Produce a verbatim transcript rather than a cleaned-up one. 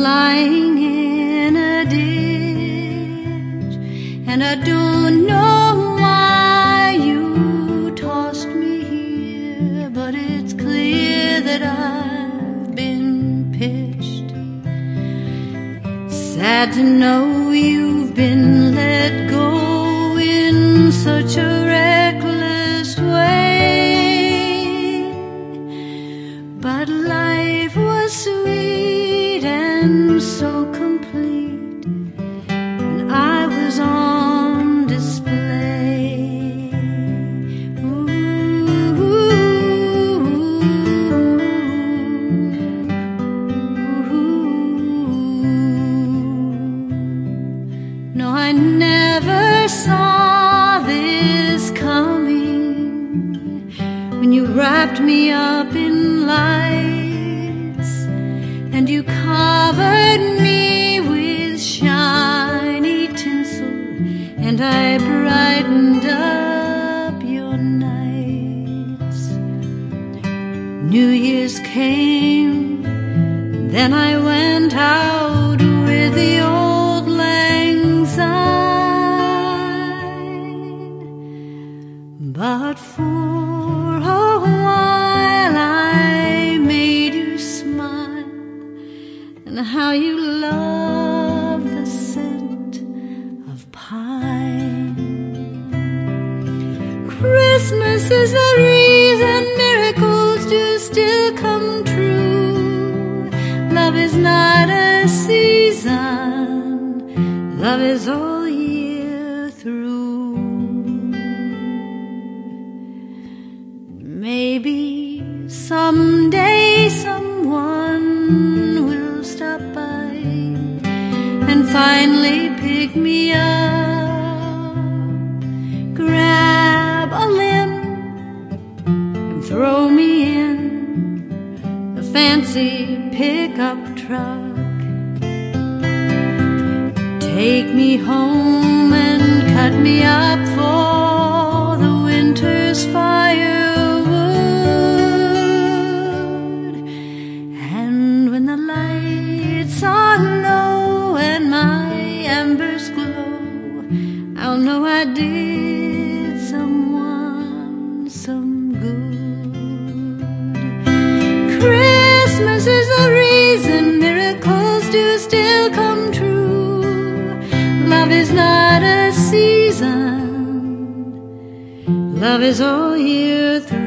lying in a ditch, and I don't know why you tossed me here, but it's clear that I've been pitched. Sad to know you've been let go in such a reckless way, but life was sweet and so complete when I was on display. Ooh, ooh, ooh. No, I never saw this coming when you wrapped me up in lights and you covered me with shiny tinsel, and I brightened up your nights. New Year's came, then I went out with the old lang syne, but for a while I made you smile, and how you love the scent of pine. Christmas is the reason miracles do still come true. Love is not a season, love is all year through. Maybe someday someone will stop by and finally pick me up, grab a limb and throw me in a fancy pickup truck, take me home and cut me up for the winter's firewood. And when the lights are low and my embers glow, I'll know I did someone some good. Christmas is the reason miracles do still come true. Love is not a season, love is all year through.